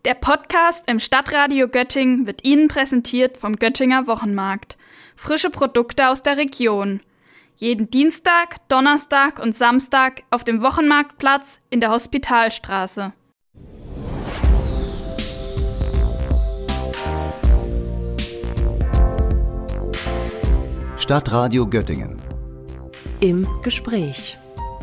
Der Podcast im Stadtradio Göttingen wird Ihnen präsentiert vom Göttinger Wochenmarkt. Frische Produkte aus der Region. Jeden Dienstag, Donnerstag und Samstag auf dem Wochenmarktplatz in der Hospitalstraße. Stadtradio Göttingen. Im Gespräch.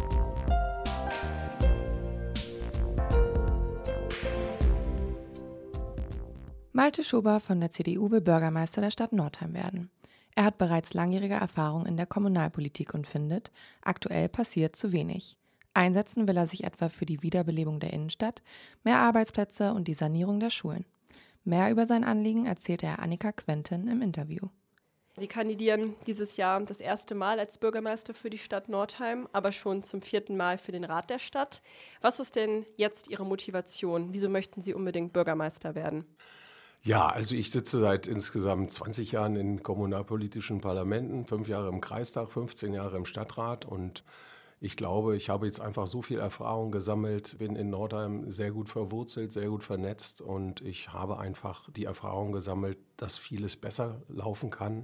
Malte Schober von der CDU will Bürgermeister der Stadt Nordheim werden. Er hat bereits langjährige Erfahrung in der Kommunalpolitik und findet, aktuell passiert zu wenig. Einsetzen will er sich etwa für die Wiederbelebung der Innenstadt, mehr Arbeitsplätze und die Sanierung der Schulen. Mehr über sein Anliegen erzählte er Annika Quentin im Interview. Sie kandidieren dieses Jahr das erste Mal als Bürgermeister für die Stadt Nordheim, aber schon zum 4. Mal für den Rat der Stadt. Was ist denn jetzt Ihre Motivation? Wieso möchten Sie unbedingt Bürgermeister werden? Ja, also ich sitze seit insgesamt 20 Jahren in kommunalpolitischen Parlamenten, 5 Jahre im Kreistag, 15 Jahre im Stadtrat und ich glaube, ich habe jetzt einfach so viel Erfahrung gesammelt, bin in Nordheim sehr gut verwurzelt, sehr gut vernetzt und ich habe einfach die Erfahrung gesammelt, dass vieles besser laufen kann.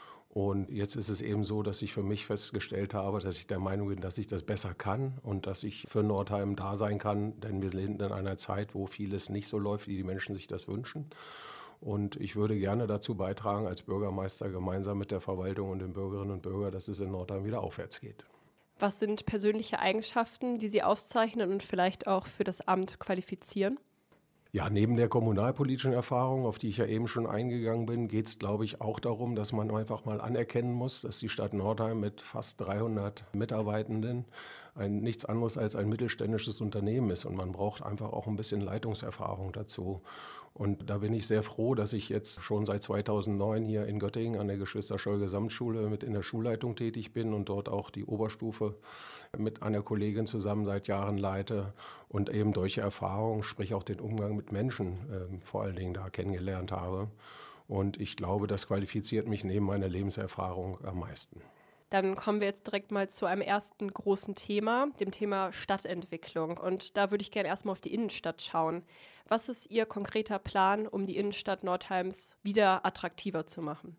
Und jetzt ist es eben so, dass ich für mich festgestellt habe, dass ich der Meinung bin, dass ich das besser kann und dass ich für Nordheim da sein kann, denn wir sind in einer Zeit, wo vieles nicht so läuft, wie die Menschen sich das wünschen. Und ich würde gerne dazu beitragen, als Bürgermeister gemeinsam mit der Verwaltung und den Bürgerinnen und Bürgern, dass es in Nordheim wieder aufwärts geht. Was sind persönliche Eigenschaften, die Sie auszeichnen und vielleicht auch für das Amt qualifizieren? Ja, neben der kommunalpolitischen Erfahrung, auf die ich ja eben schon eingegangen bin, geht es, glaube ich, auch darum, dass man einfach mal anerkennen muss, dass die Stadt Nordheim mit fast 300 Mitarbeitenden nichts anderes als ein mittelständisches Unternehmen ist. Und man braucht einfach auch ein bisschen Leitungserfahrung dazu. Und da bin ich sehr froh, dass ich jetzt schon seit 2009 hier in Göttingen an der Geschwister-Scholl-Gesamtschule mit in der Schulleitung tätig bin und dort auch die Oberstufe mit einer Kollegin zusammen seit Jahren leite und eben durch Erfahrung, sprich auch den Umgang mit Menschen vor allen Dingen da kennengelernt habe. Und ich glaube, das qualifiziert mich neben meiner Lebenserfahrung am meisten. Dann kommen wir jetzt direkt mal zu einem ersten großen Thema, dem Thema Stadtentwicklung. Und da würde ich gerne erstmal auf die Innenstadt schauen. Was ist Ihr konkreter Plan, um die Innenstadt Nordheims wieder attraktiver zu machen?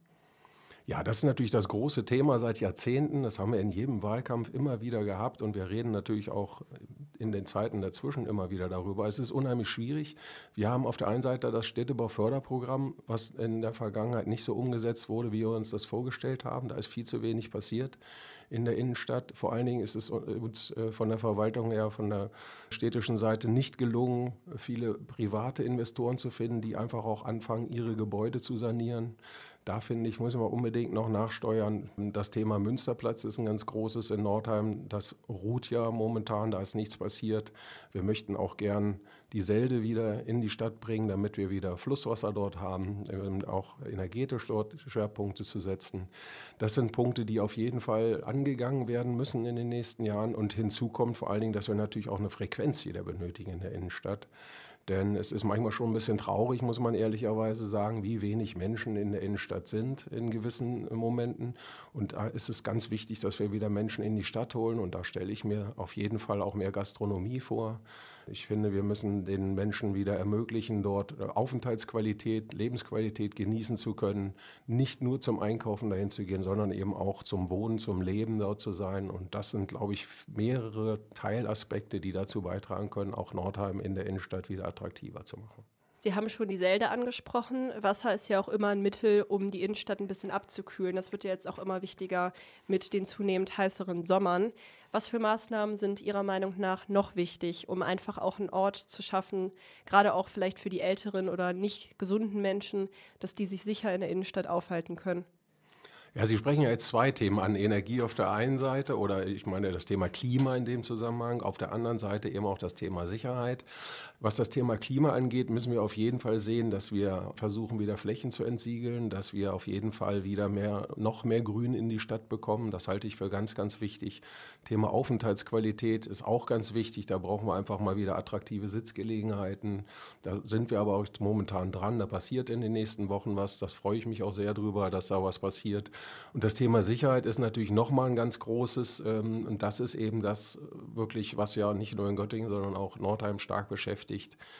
Ja, das ist natürlich das große Thema seit Jahrzehnten. Das haben wir in jedem Wahlkampf immer wieder gehabt und wir reden natürlich auch in den Zeiten dazwischen immer wieder darüber. Es ist unheimlich schwierig. Wir haben auf der einen Seite das Städtebauförderprogramm, was in der Vergangenheit nicht so umgesetzt wurde, wie wir uns das vorgestellt haben. Da ist viel zu wenig passiert in der Innenstadt. Vor allen Dingen ist es uns von der Verwaltung her, von der städtischen Seite nicht gelungen, viele private Investoren zu finden, die einfach auch anfangen, ihre Gebäude zu sanieren. Da finde ich, muss man unbedingt noch nachsteuern. Das Thema Münsterplatz ist ein ganz großes in Nordheim. Das ruht ja momentan, da ist nichts passiert. Wir möchten auch gern die Selde wieder in die Stadt bringen, damit wir wieder Flusswasser dort haben, auch energetisch dort Schwerpunkte zu setzen. Das sind Punkte, die auf jeden Fall angegangen werden müssen in den nächsten Jahren. Und hinzu kommt vor allen Dingen, dass wir natürlich auch eine Frequenz wieder benötigen in der Innenstadt. Denn es ist manchmal schon ein bisschen traurig, muss man ehrlicherweise sagen, wie wenig Menschen in der Innenstadt sind in gewissen Momenten. Und da ist es ganz wichtig, dass wir wieder Menschen in die Stadt holen. Und da stelle ich mir auf jeden Fall auch mehr Gastronomie vor. Ich finde, wir müssen den Menschen wieder ermöglichen, dort Aufenthaltsqualität, Lebensqualität genießen zu können. Nicht nur zum Einkaufen dahin zu gehen, sondern eben auch zum Wohnen, zum Leben dort zu sein. Und das sind, glaube ich, mehrere Teilaspekte, die dazu beitragen können, auch Nordheim in der Innenstadt wieder attraktiver zu machen. Sie haben schon die Selde angesprochen. Wasser ist ja auch immer ein Mittel, um die Innenstadt ein bisschen abzukühlen. Das wird ja jetzt auch immer wichtiger mit den zunehmend heißeren Sommern. Was für Maßnahmen sind Ihrer Meinung nach noch wichtig, um einfach auch einen Ort zu schaffen, gerade auch vielleicht für die älteren oder nicht gesunden Menschen, dass die sich sicher in der Innenstadt aufhalten können? Ja, Sie sprechen ja jetzt zwei Themen an. Energie auf der einen Seite oder ich meine das Thema Klima in dem Zusammenhang. Auf der anderen Seite eben auch das Thema Sicherheit. Was das Thema Klima angeht, müssen wir auf jeden Fall sehen, dass wir versuchen, wieder Flächen zu entsiegeln, dass wir auf jeden Fall wieder noch mehr Grün in die Stadt bekommen. Das halte ich für ganz, ganz wichtig. Thema Aufenthaltsqualität ist auch ganz wichtig. Da brauchen wir einfach mal wieder attraktive Sitzgelegenheiten. Da sind wir aber auch momentan dran. Da passiert in den nächsten Wochen was. Das freue ich mich auch sehr drüber, dass da was passiert. Und das Thema Sicherheit ist natürlich nochmal ein ganz großes. Und das ist eben das wirklich, was ja nicht nur in Göttingen, sondern auch Nordheim stark beschäftigt.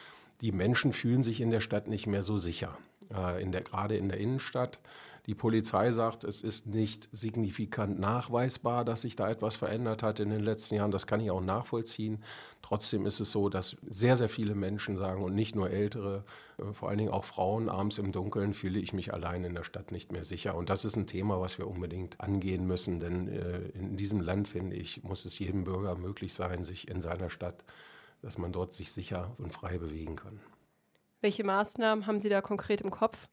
Die Menschen fühlen sich in der Stadt nicht mehr so sicher, gerade in der Innenstadt. Die Polizei sagt, es ist nicht signifikant nachweisbar, dass sich da etwas verändert hat in den letzten Jahren. Das kann ich auch nachvollziehen. Trotzdem ist es so, dass sehr, sehr viele Menschen sagen, und nicht nur Ältere, vor allen Dingen auch Frauen, abends im Dunkeln fühle ich mich allein in der Stadt nicht mehr sicher. Und das ist ein Thema, was wir unbedingt angehen müssen. Denn in diesem Land, finde ich, muss es jedem Bürger möglich sein, sich in seiner Stadt, dass man dort sich sicher und frei bewegen kann. Welche Maßnahmen haben Sie da konkret im Kopf?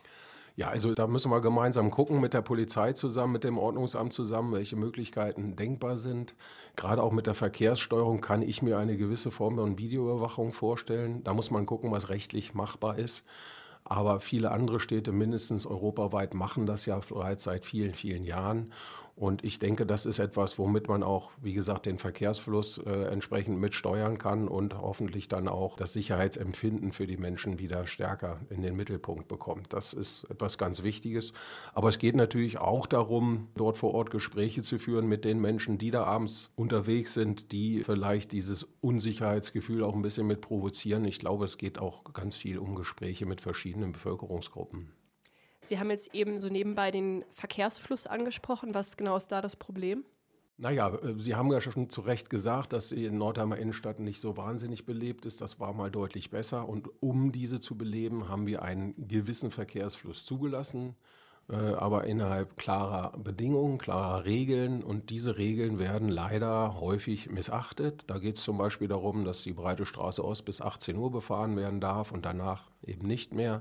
Ja, also da müssen wir gemeinsam gucken, mit der Polizei zusammen, mit dem Ordnungsamt zusammen, welche Möglichkeiten denkbar sind. Gerade auch mit der Verkehrssteuerung kann ich mir eine gewisse Form von Videoüberwachung vorstellen. Da muss man gucken, was rechtlich machbar ist. Aber viele andere Städte, mindestens europaweit, machen das ja bereits seit vielen, vielen Jahren. Und ich denke, das ist etwas, womit man auch, wie gesagt, den Verkehrsfluss entsprechend mitsteuern kann und hoffentlich dann auch das Sicherheitsempfinden für die Menschen wieder stärker in den Mittelpunkt bekommt. Das ist etwas ganz Wichtiges. Aber es geht natürlich auch darum, dort vor Ort Gespräche zu führen mit den Menschen, die da abends unterwegs sind, die vielleicht dieses Unsicherheitsgefühl auch ein bisschen mit provozieren. Ich glaube, es geht auch ganz viel um Gespräche mit verschiedenen Bevölkerungsgruppen. Sie haben jetzt eben so nebenbei den Verkehrsfluss angesprochen. Was genau ist da das Problem? Naja, Sie haben ja schon zu Recht gesagt, dass die Nordheimer Innenstadt nicht so wahnsinnig belebt ist. Das war mal deutlich besser. Und um diese zu beleben, haben wir einen gewissen Verkehrsfluss zugelassen, aber innerhalb klarer Bedingungen, klarer Regeln. Und diese Regeln werden leider häufig missachtet. Da geht es zum Beispiel darum, dass die Breite Straße Ost bis 18 Uhr befahren werden darf und danach eben nicht mehr.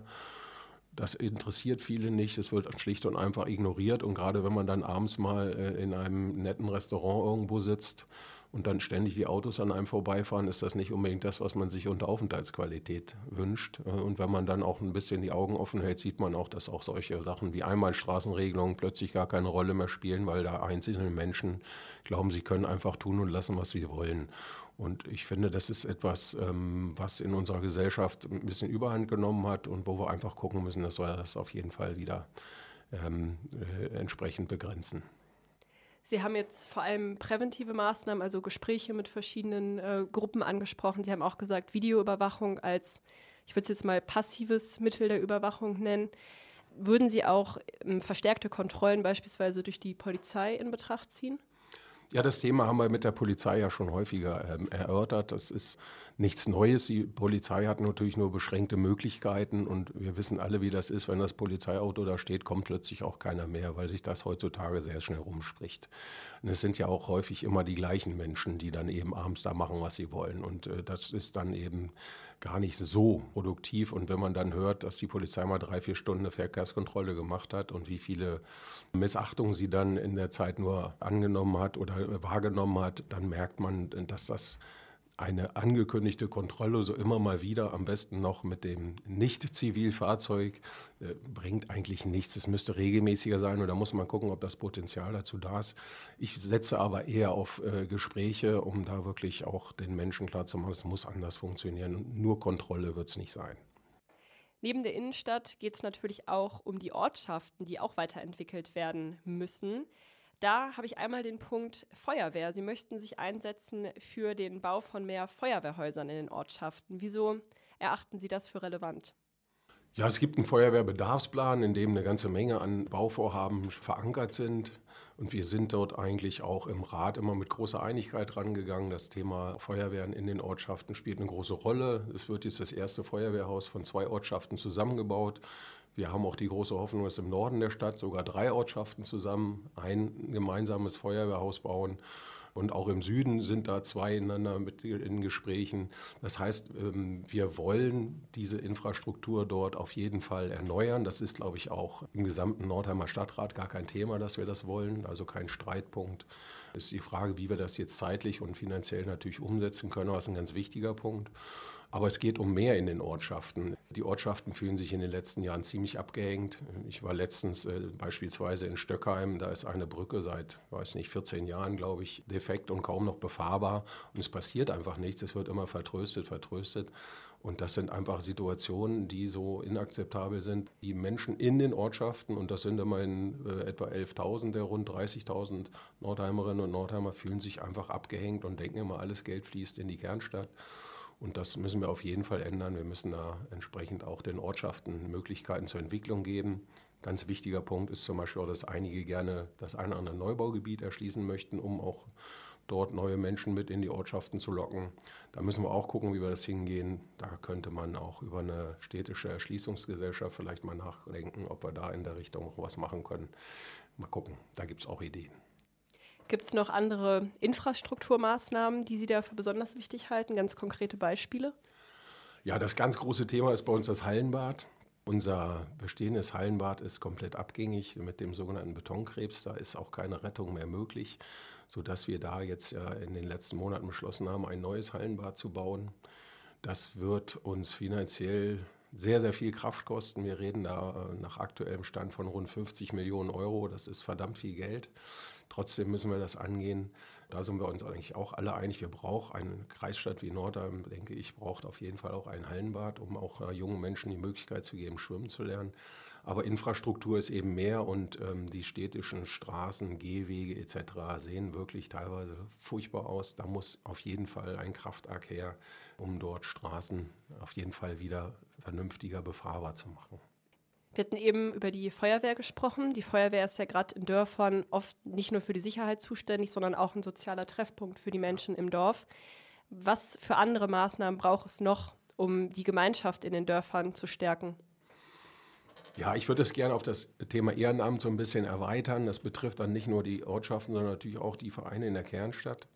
Das interessiert viele nicht, es wird schlicht und einfach ignoriert. Und gerade wenn man dann abends mal in einem netten Restaurant irgendwo sitzt und dann ständig die Autos an einem vorbeifahren, ist das nicht unbedingt das, was man sich unter Aufenthaltsqualität wünscht. Und wenn man dann auch ein bisschen die Augen offen hält, sieht man auch, dass auch solche Sachen wie Einbahnstraßenregelungen plötzlich gar keine Rolle mehr spielen, weil da einzelne Menschen glauben, sie können einfach tun und lassen, was sie wollen. Und ich finde, das ist etwas, was in unserer Gesellschaft ein bisschen Überhand genommen hat und wo wir einfach gucken müssen, dass wir das auf jeden Fall wieder entsprechend begrenzen. Sie haben jetzt vor allem präventive Maßnahmen, also Gespräche mit verschiedenen Gruppen angesprochen. Sie haben auch gesagt, Videoüberwachung als, ich würde es jetzt mal passives Mittel der Überwachung nennen. Würden Sie auch verstärkte Kontrollen beispielsweise durch die Polizei in Betracht ziehen? Ja, das Thema haben wir mit der Polizei ja schon häufiger erörtert. Das ist nichts Neues. Die Polizei hat natürlich nur beschränkte Möglichkeiten und wir wissen alle, wie das ist. Wenn das Polizeiauto da steht, kommt plötzlich auch keiner mehr, weil sich das heutzutage sehr schnell rumspricht. Und es sind ja auch häufig immer die gleichen Menschen, die dann eben abends da machen, was sie wollen. Und das ist dann eben gar nicht so produktiv. Und wenn man dann hört, dass die Polizei mal 3-4 Stunden eine Verkehrskontrolle gemacht hat und wie viele Missachtungen sie dann in der Zeit nur angenommen hat oder wahrgenommen hat, dann merkt man, dass das eine angekündigte Kontrolle so immer mal wieder, am besten noch mit dem Nicht-Zivilfahrzeug, bringt eigentlich nichts. Es müsste regelmäßiger sein und da muss man gucken, ob das Potenzial dazu da ist. Ich setze aber eher auf Gespräche, um da wirklich auch den Menschen klarzumachen, es muss anders funktionieren und nur Kontrolle wird es nicht sein. Neben der Innenstadt geht es natürlich auch um die Ortschaften, die auch weiterentwickelt werden müssen. Da habe ich einmal den Punkt Feuerwehr. Sie möchten sich einsetzen für den Bau von mehr Feuerwehrhäusern in den Ortschaften. Wieso erachten Sie das für relevant? Ja, es gibt einen Feuerwehrbedarfsplan, in dem eine ganze Menge an Bauvorhaben verankert sind. Und wir sind dort eigentlich auch im Rat immer mit großer Einigkeit rangegangen. Das Thema Feuerwehren in den Ortschaften spielt eine große Rolle. Es wird jetzt das erste Feuerwehrhaus von 2 Ortschaften zusammengebaut. Wir haben auch die große Hoffnung, dass im Norden der Stadt sogar 3 Ortschaften zusammen ein gemeinsames Feuerwehrhaus bauen. Und auch im Süden sind da 2 einander mit in Gesprächen. Das heißt, wir wollen diese Infrastruktur dort auf jeden Fall erneuern. Das ist, glaube ich, auch im gesamten Nordheimer Stadtrat gar kein Thema, dass wir das wollen. Also kein Streitpunkt. Ist die Frage, wie wir das jetzt zeitlich und finanziell natürlich umsetzen können. Das ist ein ganz wichtiger Punkt. Aber es geht um mehr in den Ortschaften. Die Ortschaften fühlen sich in den letzten Jahren ziemlich abgehängt. Ich war letztens beispielsweise in Stöckheim. Da ist eine Brücke seit, 14 Jahren, glaube ich, defekt und kaum noch befahrbar. Und es passiert einfach nichts. Es wird immer vertröstet. Und das sind einfach Situationen, die so inakzeptabel sind. Die Menschen in den Ortschaften, und das sind immerhin etwa 11.000 der rund 30.000 Nordheimerinnen und Nordheimer, fühlen sich einfach abgehängt und denken immer, alles Geld fließt in die Kernstadt. Und das müssen wir auf jeden Fall ändern. Wir müssen da entsprechend auch den Ortschaften Möglichkeiten zur Entwicklung geben. Ganz wichtiger Punkt ist zum Beispiel auch, dass einige gerne das eine oder andere Neubaugebiet erschließen möchten, um auch dort neue Menschen mit in die Ortschaften zu locken. Da müssen wir auch gucken, wie wir das hingehen. Da könnte man auch über eine städtische Erschließungsgesellschaft vielleicht mal nachdenken, ob wir da in der Richtung auch was machen können. Mal gucken, da gibt es auch Ideen. Gibt es noch andere Infrastrukturmaßnahmen, die Sie da für besonders wichtig halten? Ganz konkrete Beispiele? Ja, das ganz große Thema ist bei uns das Hallenbad. Unser bestehendes Hallenbad ist komplett abgängig mit dem sogenannten Betonkrebs. Da ist auch keine Rettung mehr möglich, sodass wir da jetzt ja in den letzten Monaten beschlossen haben, ein neues Hallenbad zu bauen. Das wird uns finanziell sehr, sehr viel Kraft kosten. Wir reden da nach aktuellem Stand von rund 50 Millionen Euro. Das ist verdammt viel Geld. Trotzdem müssen wir das angehen. Da sind wir uns eigentlich auch alle einig. Wir brauchen eine Kreisstadt wie Nordheim, denke ich, braucht auf jeden Fall auch ein Hallenbad, um auch jungen Menschen die Möglichkeit zu geben, schwimmen zu lernen. Aber Infrastruktur ist eben mehr und die städtischen Straßen, Gehwege etc. sehen wirklich teilweise furchtbar aus. Da muss auf jeden Fall ein Kraftakt her, um dort Straßen auf jeden Fall wieder vernünftiger befahrbar zu machen. Wir hatten eben über die Feuerwehr gesprochen. Die Feuerwehr ist ja gerade in Dörfern oft nicht nur für die Sicherheit zuständig, sondern auch ein sozialer Treffpunkt für die Menschen im Dorf. Was für andere Maßnahmen braucht es noch, um die Gemeinschaft in den Dörfern zu stärken? Ja, ich würde es gerne auf das Thema Ehrenamt so ein bisschen erweitern. Das betrifft dann nicht nur die Ortschaften, sondern natürlich auch die Vereine in der Kernstadt.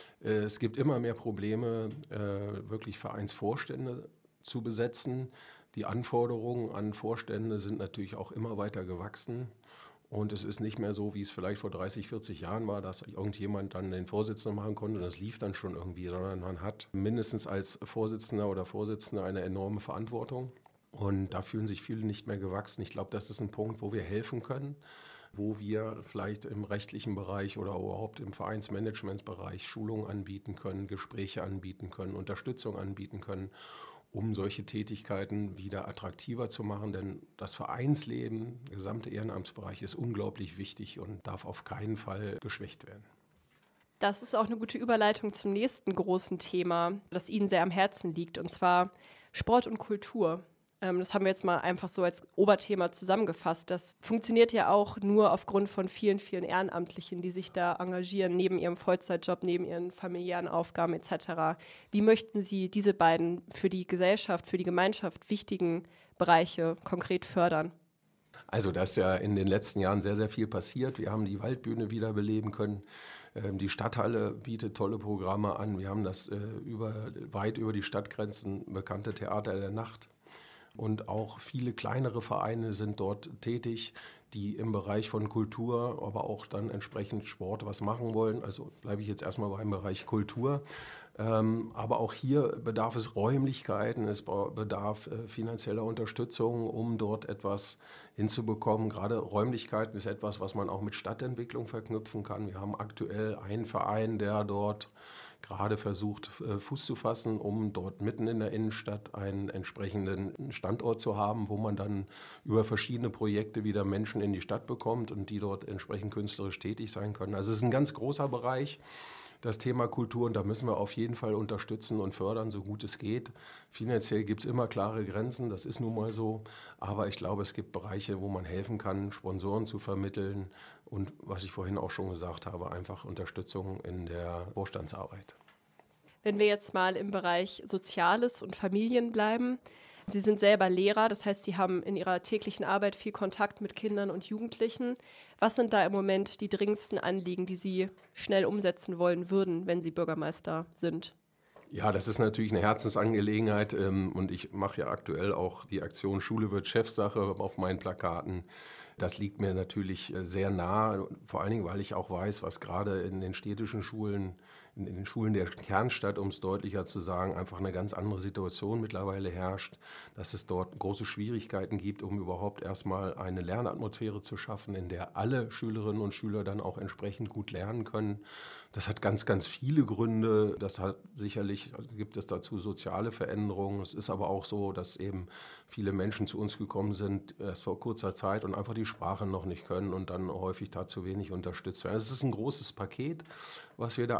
Es gibt immer mehr Probleme, wirklich Vereinsvorstände zu besetzen. Die Anforderungen an Vorstände sind natürlich auch immer weiter gewachsen. Und es ist nicht mehr so, wie es vielleicht vor 30, 40 Jahren war, dass irgendjemand dann den Vorsitzenden machen konnte und das lief dann schon irgendwie, sondern man hat mindestens als Vorsitzender oder Vorsitzende eine enorme Verantwortung. Und da fühlen sich viele nicht mehr gewachsen. Ich glaube, das ist ein Punkt, wo wir helfen können, wo wir vielleicht im rechtlichen Bereich oder überhaupt im Vereinsmanagementbereich Schulungen anbieten können, Gespräche anbieten können, Unterstützung anbieten können, um solche Tätigkeiten wieder attraktiver zu machen. Denn das Vereinsleben, der gesamte Ehrenamtsbereich ist unglaublich wichtig und darf auf keinen Fall geschwächt werden. Das ist auch eine gute Überleitung zum nächsten großen Thema, das Ihnen sehr am Herzen liegt, und zwar Sport und Kultur. Das haben wir jetzt mal einfach so als Oberthema zusammengefasst. Das funktioniert ja auch nur aufgrund von vielen, vielen Ehrenamtlichen, die sich da engagieren, neben ihrem Vollzeitjob, neben ihren familiären Aufgaben etc. Wie möchten Sie diese beiden für die Gesellschaft, für die Gemeinschaft wichtigen Bereiche konkret fördern? Also da ist ja in den letzten Jahren sehr, sehr viel passiert. Wir haben die Waldbühne wiederbeleben können. Die Stadthalle bietet tolle Programme an. Wir haben das weit über die Stadtgrenzen bekannte Theater der Nacht. Und auch viele kleinere Vereine sind dort tätig, die im Bereich von Kultur, aber auch dann entsprechend Sport was machen wollen. Also bleibe ich jetzt erstmal beim Bereich Kultur. Aber auch hier bedarf es Räumlichkeiten, es bedarf finanzieller Unterstützung, um dort etwas hinzubekommen. Gerade Räumlichkeiten ist etwas, was man auch mit Stadtentwicklung verknüpfen kann. Wir haben aktuell einen Verein, der dort gerade versucht, Fuß zu fassen, um dort mitten in der Innenstadt einen entsprechenden Standort zu haben, wo man dann über verschiedene Projekte wieder Menschen in die Stadt bekommt und die dort entsprechend künstlerisch tätig sein können. Also es ist ein ganz großer Bereich, das Thema Kultur, und da müssen wir auf jeden Fall unterstützen und fördern, so gut es geht. Finanziell gibt es immer klare Grenzen, das ist nun mal so, aber ich glaube, es gibt Bereiche, wo man helfen kann, Sponsoren zu vermitteln und, was ich vorhin auch schon gesagt habe, einfach Unterstützung in der Vorstandsarbeit. Wenn wir jetzt mal im Bereich Soziales und Familien bleiben, Sie sind selber Lehrer, das heißt, Sie haben in Ihrer täglichen Arbeit viel Kontakt mit Kindern und Jugendlichen. Was sind da im Moment die dringendsten Anliegen, die Sie schnell umsetzen wollen würden, wenn Sie Bürgermeister sind? Ja, das ist natürlich eine Herzensangelegenheit und ich mache ja aktuell auch die Aktion Schule wird Chefsache auf meinen Plakaten. Das liegt mir natürlich sehr nah, vor allen Dingen, weil ich auch weiß, was gerade in den städtischen Schulen, in den Schulen der Kernstadt, um es deutlicher zu sagen, einfach eine ganz andere Situation mittlerweile herrscht, dass es dort große Schwierigkeiten gibt, um überhaupt erstmal eine Lernatmosphäre zu schaffen, in der alle Schülerinnen und Schüler dann auch entsprechend gut lernen können. Das hat ganz, ganz viele Gründe. Das hat sicherlich, gibt es dazu soziale Veränderungen. Es ist aber auch so, dass eben viele Menschen zu uns gekommen sind, erst vor kurzer Zeit und einfach die Sprache noch nicht können und dann häufig dazu wenig unterstützt werden. Es ist ein großes Paket, was wir da angehen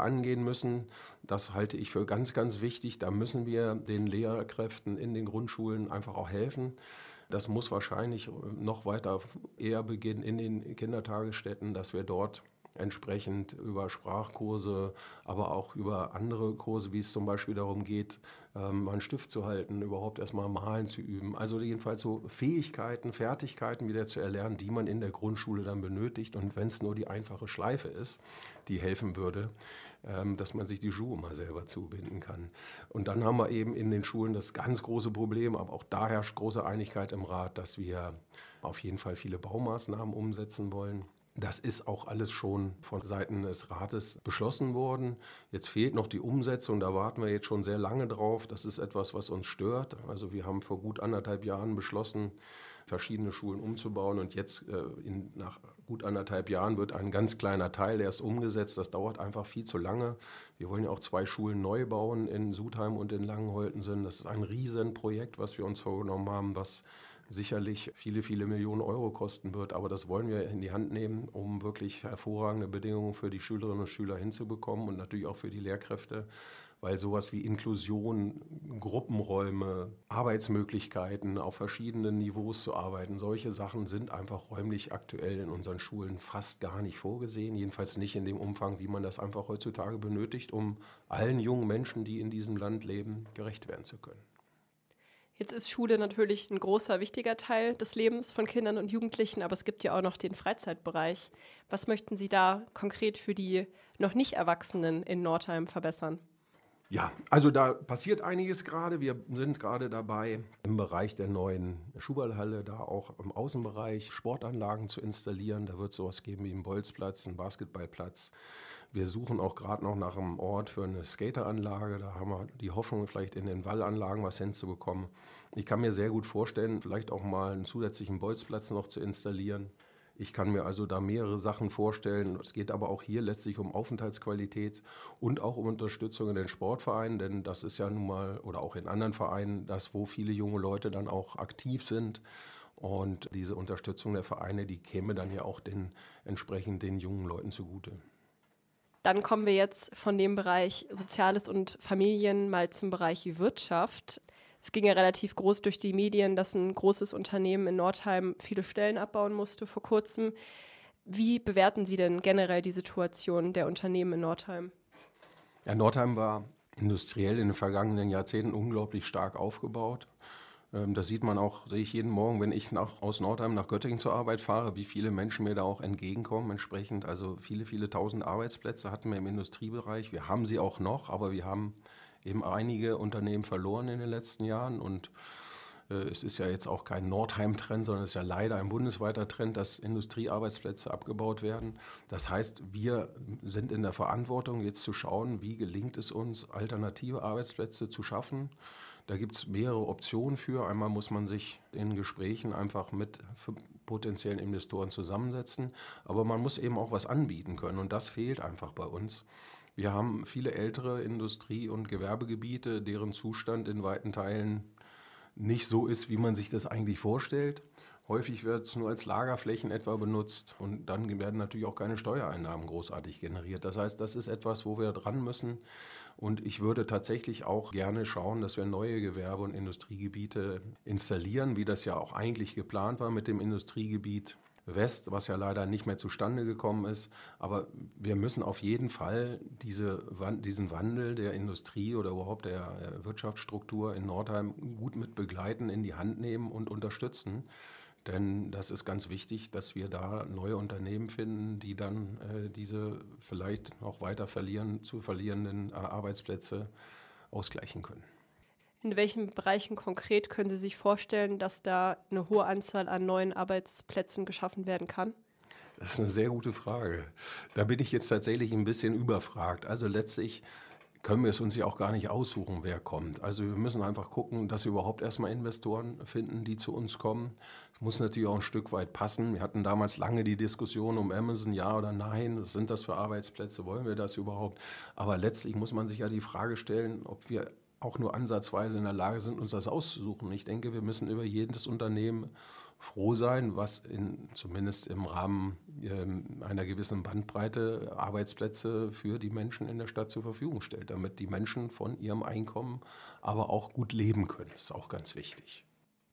gehen müssen. Das halte ich für ganz, ganz wichtig. Da müssen wir den Lehrkräften in den Grundschulen einfach auch helfen. Das muss wahrscheinlich noch weiter eher beginnen in den Kindertagesstätten, dass wir dort entsprechend über Sprachkurse, aber auch über andere Kurse, wie es zum Beispiel darum geht, mal einen Stift zu halten, überhaupt erstmal malen zu üben. Also jedenfalls so Fähigkeiten, Fertigkeiten wieder zu erlernen, die man in der Grundschule dann benötigt. Und wenn es nur die einfache Schleife ist, die helfen würde, dass man sich die Schuhe mal selber zubinden kann. Und dann haben wir eben in den Schulen das ganz große Problem, aber auch da herrscht große Einigkeit im Rat, dass wir auf jeden Fall viele Baumaßnahmen umsetzen wollen. Das ist auch alles schon von Seiten des Rates beschlossen worden. Jetzt fehlt noch die Umsetzung, da warten wir jetzt schon sehr lange drauf. Das ist etwas, was uns stört. Also wir haben vor gut 1,5 Jahren beschlossen, verschiedene Schulen umzubauen und jetzt nach gut 1,5 Jahren wird ein ganz kleiner Teil erst umgesetzt. Das dauert einfach viel zu lange. Wir wollen ja auch 2 Schulen neu bauen in Sudheim und in Langenholtensen. Das ist ein Riesenprojekt, was wir uns vorgenommen haben, was sicherlich viele, viele Millionen Euro kosten wird. Aber das wollen wir in die Hand nehmen, um wirklich hervorragende Bedingungen für die Schülerinnen und Schüler hinzubekommen und natürlich auch für die Lehrkräfte, weil sowas wie Inklusion, Gruppenräume, Arbeitsmöglichkeiten auf verschiedenen Niveaus zu arbeiten, solche Sachen sind einfach räumlich aktuell in unseren Schulen fast gar nicht vorgesehen, jedenfalls nicht in dem Umfang, wie man das einfach heutzutage benötigt, um allen jungen Menschen, die in diesem Land leben, gerecht werden zu können. Jetzt ist Schule natürlich ein großer, wichtiger Teil des Lebens von Kindern und Jugendlichen, aber es gibt ja auch noch den Freizeitbereich. Was möchten Sie da konkret für die noch nicht Erwachsenen in Nordheim verbessern? Ja, also da passiert einiges gerade. Wir sind gerade dabei, im Bereich der neuen Schuhballhalle da auch im Außenbereich Sportanlagen zu installieren. Da wird es sowas geben wie einen Bolzplatz, einen Basketballplatz. Wir suchen auch gerade noch nach einem Ort für eine Skateranlage. Da haben wir die Hoffnung, vielleicht in den Wallanlagen was hinzubekommen. Ich kann mir sehr gut vorstellen, vielleicht auch mal einen zusätzlichen Bolzplatz noch zu installieren. Ich kann mir also da mehrere Sachen vorstellen. Es geht aber auch hier letztlich um Aufenthaltsqualität und auch um Unterstützung in den Sportvereinen, denn das ist ja nun mal, oder auch in anderen Vereinen, das, wo viele junge Leute dann auch aktiv sind. Und diese Unterstützung der Vereine, die käme dann ja auch entsprechend den jungen Leuten zugute. Dann kommen wir jetzt von dem Bereich Soziales und Familien mal zum Bereich Wirtschaft. Es ging ja relativ groß durch die Medien, dass ein großes Unternehmen in Nordheim viele Stellen abbauen musste vor kurzem. Wie bewerten Sie denn generell die Situation der Unternehmen in Nordheim? Ja, Nordheim war industriell in den vergangenen Jahrzehnten unglaublich stark aufgebaut. Das sieht man auch, sehe ich jeden Morgen, wenn ich aus Nordheim nach Göttingen zur Arbeit fahre, wie viele Menschen mir da auch entgegenkommen. Entsprechend, also viele, viele tausend Arbeitsplätze hatten wir im Industriebereich. Wir haben sie auch noch, aber wir haben eben einige Unternehmen verloren in den letzten Jahren. Und es ist ja jetzt auch kein Nordheim-Trend, sondern es ist ja leider ein bundesweiter Trend, dass Industriearbeitsplätze abgebaut werden. Das heißt, wir sind in der Verantwortung, jetzt zu schauen, wie gelingt es uns, alternative Arbeitsplätze zu schaffen. Da gibt es mehrere Optionen für. Einmal muss man sich in Gesprächen einfach mit potenziellen Investoren zusammensetzen. Aber man muss eben auch was anbieten können. Und das fehlt einfach bei uns. Wir haben viele ältere Industrie- und Gewerbegebiete, deren Zustand in weiten Teilen nicht so ist, wie man sich das eigentlich vorstellt. Häufig wird es nur als Lagerflächen etwa benutzt und dann werden natürlich auch keine Steuereinnahmen großartig generiert. Das heißt, das ist etwas, wo wir dran müssen. Und ich würde tatsächlich auch gerne schauen, dass wir neue Gewerbe- und Industriegebiete installieren, wie das ja auch eigentlich geplant war mit dem Industriegebiet West, was ja leider nicht mehr zustande gekommen ist. Aber wir müssen auf jeden Fall diesen Wandel der Industrie oder überhaupt der Wirtschaftsstruktur in Nordheim gut mit begleiten, in die Hand nehmen und unterstützen. Denn das ist ganz wichtig, dass wir da neue Unternehmen finden, die dann diese vielleicht noch weiter zu verlierenden Arbeitsplätze ausgleichen können. In welchen Bereichen konkret können Sie sich vorstellen, dass da eine hohe Anzahl an neuen Arbeitsplätzen geschaffen werden kann? Das ist eine sehr gute Frage. Da bin ich jetzt tatsächlich ein bisschen überfragt. Also letztlich können wir es uns ja auch gar nicht aussuchen, wer kommt. Also wir müssen einfach gucken, dass wir überhaupt erstmal Investoren finden, die zu uns kommen. Es muss natürlich auch ein Stück weit passen. Wir hatten damals lange die Diskussion um Amazon, ja oder nein. Was sind das für Arbeitsplätze? Wollen wir das überhaupt? Aber letztlich muss man sich ja die Frage stellen, ob wir auch nur ansatzweise in der Lage sind, uns das auszusuchen. Ich denke, wir müssen über jedes Unternehmen froh sein, was zumindest im Rahmen einer gewissen Bandbreite Arbeitsplätze für die Menschen in der Stadt zur Verfügung stellt, damit die Menschen von ihrem Einkommen aber auch gut leben können. Das ist auch ganz wichtig.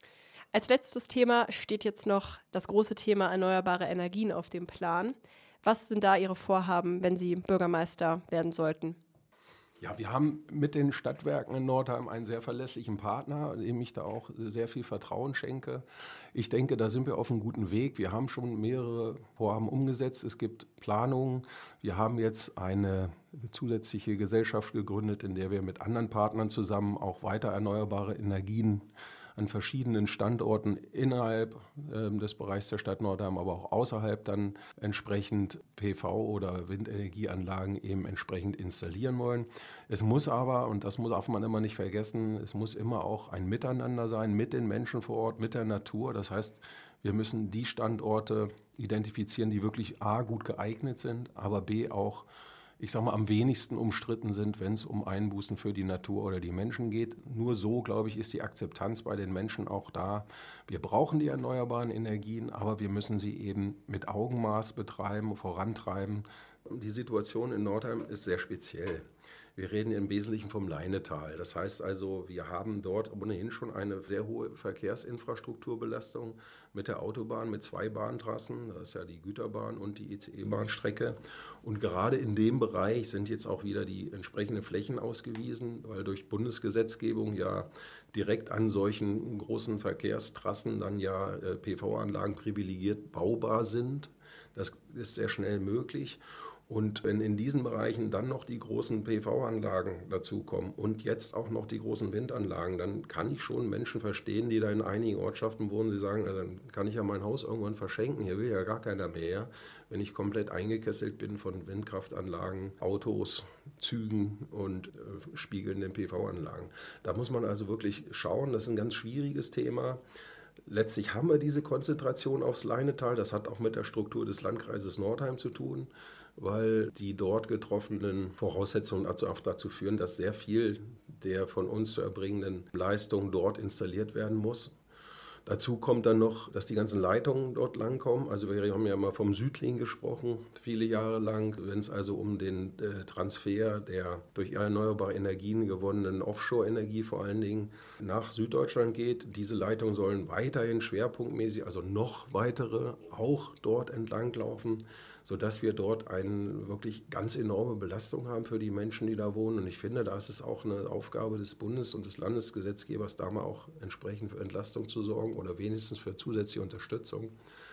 Als letztes Thema steht jetzt noch das große Thema erneuerbare Energien auf dem Plan. Was sind da Ihre Vorhaben, wenn Sie Bürgermeister werden sollten? Ja, wir haben mit den Stadtwerken in Nordheim einen sehr verlässlichen Partner, dem ich da auch sehr viel Vertrauen schenke. Ich denke, da sind wir auf einem guten Weg. Wir haben schon mehrere Vorhaben umgesetzt. Es gibt Planungen. Wir haben jetzt eine zusätzliche Gesellschaft gegründet, in der wir mit anderen Partnern zusammen auch weiter erneuerbare Energien an verschiedenen Standorten innerhalb des Bereichs der Stadt Nordheim, aber auch außerhalb dann entsprechend PV- oder Windenergieanlagen eben entsprechend installieren wollen. Es muss aber, und das darf man immer nicht vergessen, es muss immer auch ein Miteinander sein mit den Menschen vor Ort, mit der Natur. Das heißt, wir müssen die Standorte identifizieren, die wirklich A, gut geeignet sind, aber B, auch ich sage mal, am wenigsten umstritten sind, wenn es um Einbußen für die Natur oder die Menschen geht. Nur so, glaube ich, ist die Akzeptanz bei den Menschen auch da. Wir brauchen die erneuerbaren Energien, aber wir müssen sie eben mit Augenmaß betreiben, vorantreiben. Die Situation in Nordheim ist sehr speziell. Wir reden im Wesentlichen vom Leinetal. Das heißt also, wir haben dort ohnehin schon eine sehr hohe Verkehrsinfrastrukturbelastung mit der Autobahn, mit 2 Bahntrassen. Das ist ja die Güterbahn und die ICE-Bahnstrecke. Und gerade in dem Bereich sind jetzt auch wieder die entsprechenden Flächen ausgewiesen, weil durch Bundesgesetzgebung ja direkt an solchen großen Verkehrstrassen dann ja PV-Anlagen privilegiert baubar sind. Das ist sehr schnell möglich. Und wenn in diesen Bereichen dann noch die großen PV-Anlagen dazukommen und jetzt auch noch die großen Windanlagen, dann kann ich schon Menschen verstehen, die da in einigen Ortschaften wohnen, die sagen, also dann kann ich ja mein Haus irgendwann verschenken, hier will ja gar keiner mehr, wenn ich komplett eingekesselt bin von Windkraftanlagen, Autos, Zügen und spiegelnden PV-Anlagen. Da muss man also wirklich schauen, das ist ein ganz schwieriges Thema. Letztlich haben wir diese Konzentration aufs Leinetal. Das hat auch mit der Struktur des Landkreises Nordheim zu tun, weil die dort getroffenen Voraussetzungen auch dazu führen, dass sehr viel der von uns zu erbringenden Leistung dort installiert werden muss. Dazu kommt dann noch, dass die ganzen Leitungen dort langkommen. Also wir haben ja mal vom Südling gesprochen, viele Jahre lang. Wenn es also um den Transfer der durch erneuerbare Energien gewonnenen Offshore-Energie vor allen Dingen nach Süddeutschland geht, diese Leitungen sollen weiterhin schwerpunktmäßig, also noch weitere, auch dort entlang laufen, sodass wir dort eine wirklich ganz enorme Belastung haben für die Menschen, die da wohnen. Und ich finde, da ist es auch eine Aufgabe des Bundes- und des Landesgesetzgebers, da mal auch entsprechend für Entlastung zu sorgen oder wenigstens für zusätzliche Unterstützung.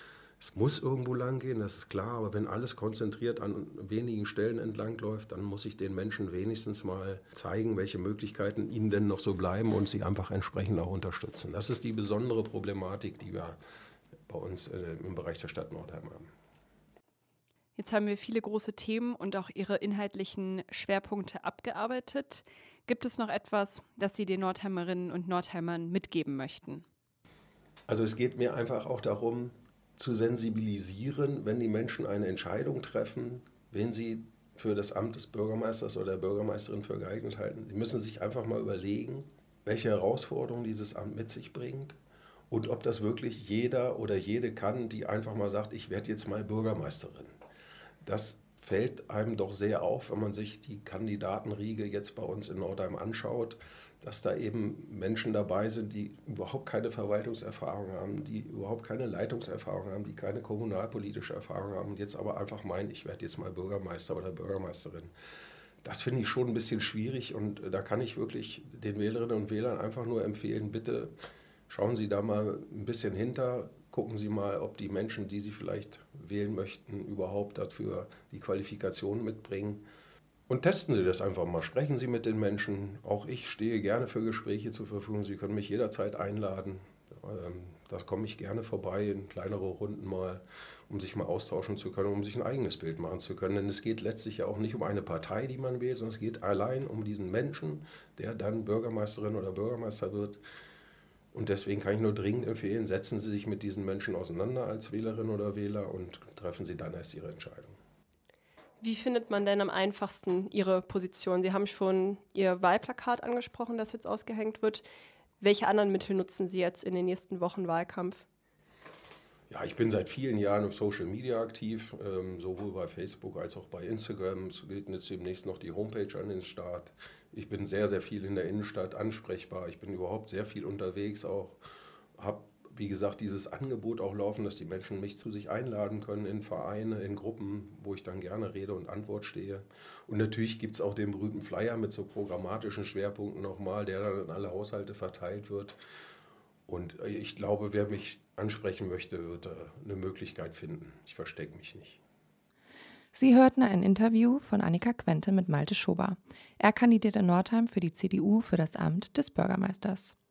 Es muss irgendwo lang gehen, das ist klar, aber wenn alles konzentriert an wenigen Stellen entlang läuft, dann muss ich den Menschen wenigstens mal zeigen, welche Möglichkeiten ihnen denn noch so bleiben und sie einfach entsprechend auch unterstützen. Das ist die besondere Problematik, die wir bei uns im Bereich der Stadt Nordheim haben. Jetzt haben wir viele große Themen und auch Ihre inhaltlichen Schwerpunkte abgearbeitet. Gibt es noch etwas, das Sie den Nordheimerinnen und Nordheimern mitgeben möchten? Also es geht mir einfach auch darum, zu sensibilisieren, wenn die Menschen eine Entscheidung treffen, wen sie für das Amt des Bürgermeisters oder der Bürgermeisterin für geeignet halten. Die müssen sich einfach mal überlegen, welche Herausforderungen dieses Amt mit sich bringt und ob das wirklich jeder oder jede kann, die einfach mal sagt, ich werde jetzt mal Bürgermeisterin. Das fällt einem doch sehr auf, wenn man sich die Kandidatenriege jetzt bei uns in Nordheim anschaut, dass da eben Menschen dabei sind, die überhaupt keine Verwaltungserfahrung haben, die überhaupt keine Leitungserfahrung haben, die keine kommunalpolitische Erfahrung haben und jetzt aber einfach meinen, ich werde jetzt mal Bürgermeister oder Bürgermeisterin. Das finde ich schon ein bisschen schwierig und da kann ich wirklich den Wählerinnen und Wählern einfach nur empfehlen, bitte schauen Sie da mal ein bisschen hinter. Gucken Sie mal, ob die Menschen, die Sie vielleicht wählen möchten, überhaupt dafür die Qualifikation mitbringen. Und testen Sie das einfach mal. Sprechen Sie mit den Menschen. Auch ich stehe gerne für Gespräche zur Verfügung. Sie können mich jederzeit einladen. Da komme ich gerne vorbei in kleinere Runden mal, um sich mal austauschen zu können, um sich ein eigenes Bild machen zu können. Denn es geht letztlich ja auch nicht um eine Partei, die man wählt, sondern es geht allein um diesen Menschen, der dann Bürgermeisterin oder Bürgermeister wird. Und deswegen kann ich nur dringend empfehlen, setzen Sie sich mit diesen Menschen auseinander als Wählerin oder Wähler und treffen Sie dann erst Ihre Entscheidung. Wie findet man denn am einfachsten Ihre Position? Sie haben schon Ihr Wahlplakat angesprochen, das jetzt ausgehängt wird. Welche anderen Mittel nutzen Sie jetzt in den nächsten Wochen Wahlkampf? Ja, ich bin seit vielen Jahren im Social Media aktiv, sowohl bei Facebook als auch bei Instagram. Es geht jetzt demnächst noch die Homepage an den Start. Ich bin sehr, sehr viel in der Innenstadt ansprechbar. Ich bin überhaupt sehr viel unterwegs auch. Habe, wie gesagt, dieses Angebot auch laufen, dass die Menschen mich zu sich einladen können in Vereine, in Gruppen, wo ich dann gerne Rede und Antwort stehe. Und natürlich gibt es auch den berühmten Flyer mit so programmatischen Schwerpunkten nochmal, der dann in alle Haushalte verteilt wird. Und ich glaube, wer mich ansprechen möchte, wird eine Möglichkeit finden. Ich verstecke mich nicht. Sie hörten ein Interview von Annika Quente mit Malte Schober. Er kandidiert in Northeim für die CDU für das Amt des Bürgermeisters.